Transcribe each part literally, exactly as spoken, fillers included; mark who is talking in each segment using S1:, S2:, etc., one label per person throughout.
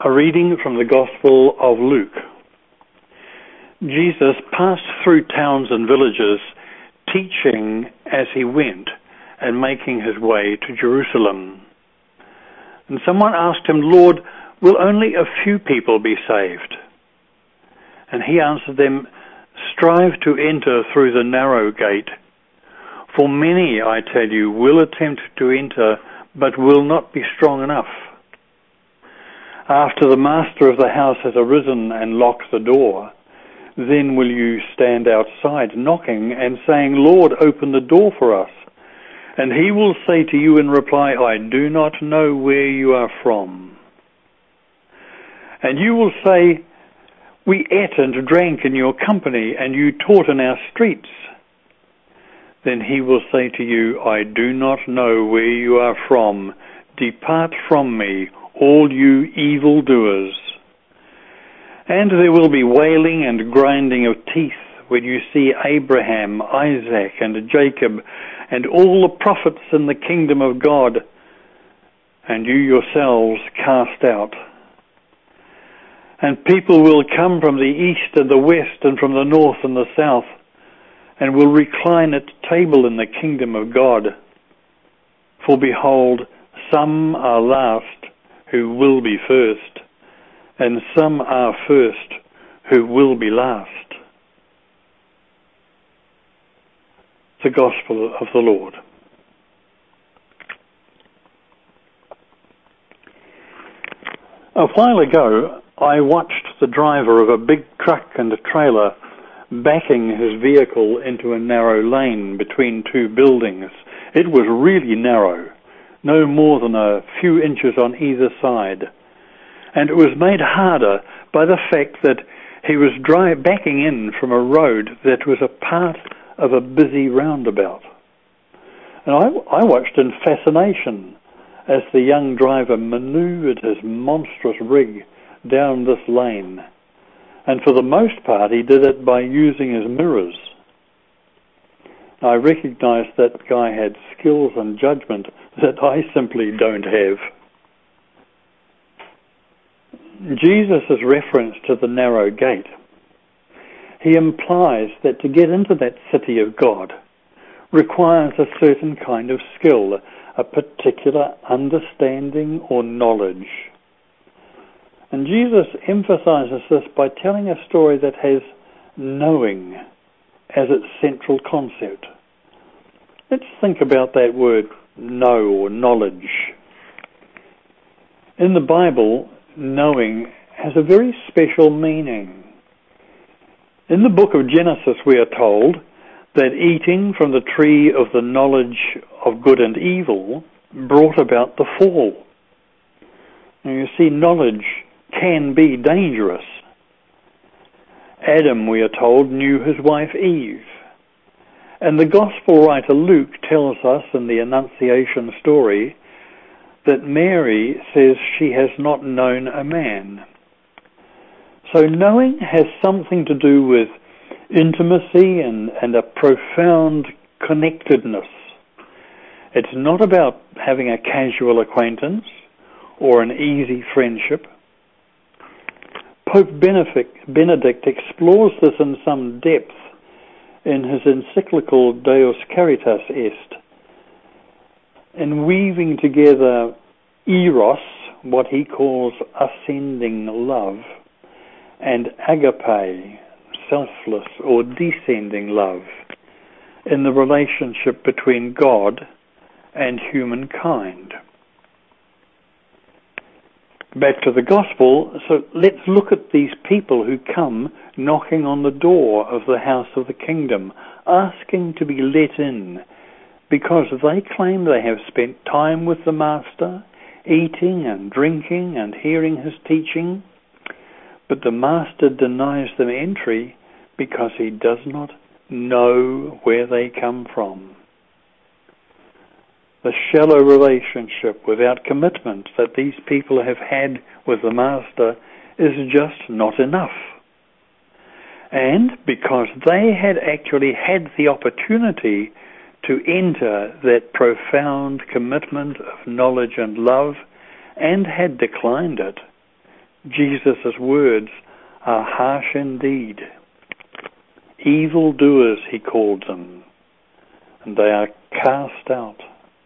S1: A reading from the Gospel of Luke. Jesus passed through towns and villages, teaching as he went and making his way to Jerusalem. And someone asked him, "Lord, will only a few people be saved?" And he answered them, "Strive to enter through the narrow gate. For many, I tell you, will attempt to enter, but will not be strong enough. After the master of the house has arisen and locked the door, then will you stand outside knocking and saying, 'Lord, open the door for us.' And he will say to you in reply, 'I do not know where you are from.' And you will say, 'We ate and drank in your company, and you taught in our streets.' Then he will say to you, 'I do not know where you are from. Depart from me, all you evildoers.' And there will be wailing and grinding of teeth when you see Abraham, Isaac, and Jacob, and all the prophets in the kingdom of God, and you yourselves cast out. And people will come from the east and the west, and from the north and the south, and will recline at table in the kingdom of God. For behold, some are last who will be first, and some are first who will be last." The Gospel of the Lord. A while ago, I watched the driver of a big truck and a trailer backing his vehicle into a narrow lane between two buildings. It was really narrow, no more than a few inches on either side. And it was made harder by the fact that he was dry, backing in from a road that was a part of a busy roundabout. And I, I watched in fascination as the young driver manoeuvred his monstrous rig down this lane. And for the most part, he did it by using his mirrors. I recognized that guy had skills and judgment that I simply don't have. Jesus' reference to the narrow gate, he implies that to get into that city of God requires a certain kind of skill, a particular understanding or knowledge. And Jesus emphasizes this by telling a story that has knowing as its central concept. Let's think about that word know or knowledge. In the Bible, knowing has a very special meaning. In the book of Genesis, we are told that eating from the tree of the knowledge of good and evil brought about the fall. Now you see, knowledge can be dangerous. Adam, we are told, knew his wife Eve. And the Gospel writer Luke tells us in the Annunciation story that Mary says she has not known a man. So knowing has something to do with intimacy and, and a profound connectedness. It's not about having a casual acquaintance or an easy friendship. Pope Benedict explores this in some depth in his encyclical Deus Caritas Est, in weaving together eros, what he calls ascending love, and agape, selfless or descending love, in the relationship between God and humankind. Back to the Gospel, so let's look at these people who come knocking on the door of the house of the kingdom, asking to be let in, because they claim they have spent time with the Master, eating and drinking and hearing his teaching, but the Master denies them entry because he does not know where they come from. The shallow relationship without commitment that these people have had with the Master is just not enough. And because they had actually had the opportunity to enter that profound commitment of knowledge and love and had declined it, Jesus' words are harsh indeed. Evildoers, he called them, and they are cast out.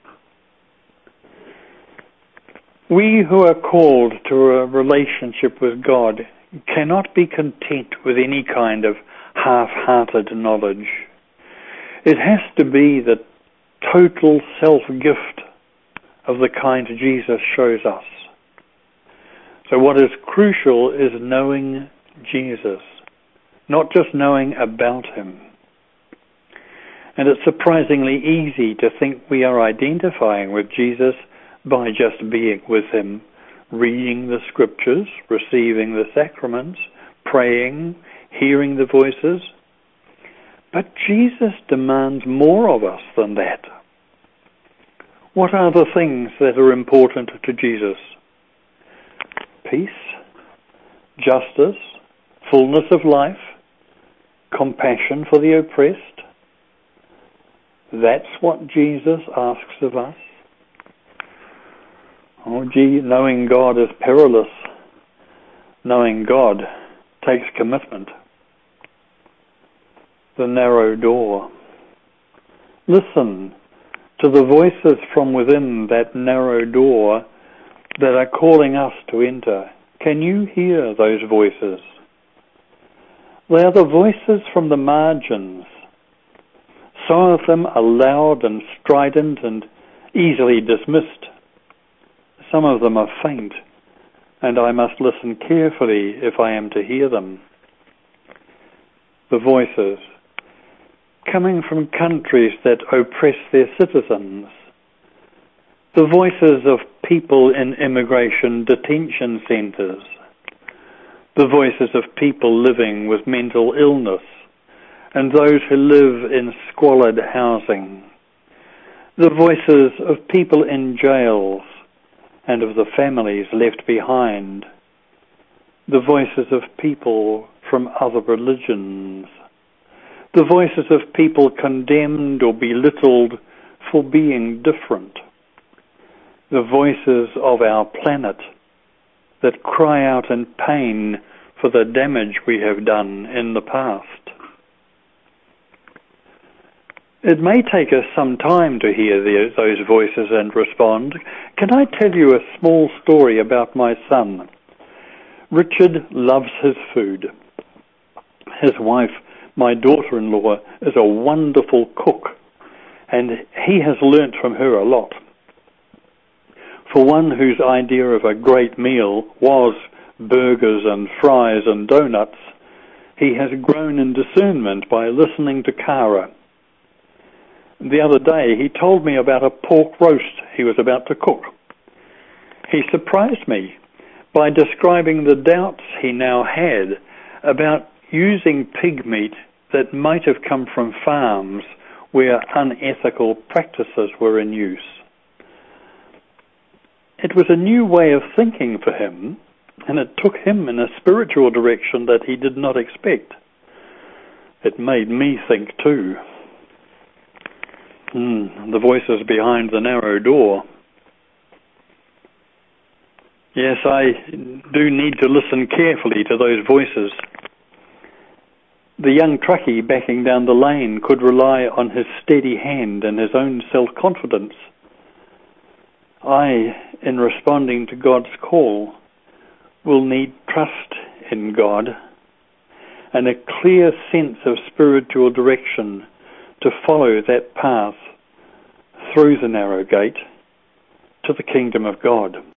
S1: We who are called to a relationship with God cannot be content with any kind of half-hearted knowledge. It has to be the total self-gift of the kind Jesus shows us. So what is crucial is knowing Jesus, not just knowing about him. And it's surprisingly easy to think we are identifying with Jesus by just being with him, reading the scriptures, receiving the sacraments, praying, hearing the voices. But Jesus demands more of us than that. What are the things that are important to Jesus? Peace, justice, fullness of life, compassion for the oppressed. That's what Jesus asks of us. Oh gee, knowing God is perilous. Knowing God takes commitment. The narrow door. Listen to the voices from within that narrow door that are calling us to enter. Can you hear those voices? They are the voices from the margins. Some of them are loud and strident and easily dismissed. Some of them are faint, and I must listen carefully if I am to hear them. The voices coming from countries that oppress their citizens. The voices of people in immigration detention centres. The voices of people living with mental illness and those who live in squalid housing. The voices of people in jails and of the families left behind. The voices of people from other religions. The voices of people condemned or belittled for being different. The voices of our planet that cry out in pain for the damage we have done in the past. It may take us some time to hear the, those voices and respond. Can I tell you a small story about my son? Richard loves his food. His wife, my daughter-in-law, is a wonderful cook, and he has learnt from her a lot. For one whose idea of a great meal was burgers and fries and donuts, he has grown in discernment by listening to Cara. The other day he told me about a pork roast he was about to cook. He surprised me by describing the doubts he now had about using pig meat that might have come from farms where unethical practices were in use. It was a new way of thinking for him, and it took him in a spiritual direction that he did not expect. It made me think too. Mm, the voices behind the narrow door. Yes, I do need to listen carefully to those voices. The young truckie backing down the lane could rely on his steady hand and his own self-confidence. I, in responding to God's call, will need trust in God and a clear sense of spiritual direction to follow that path through the narrow gate to the kingdom of God.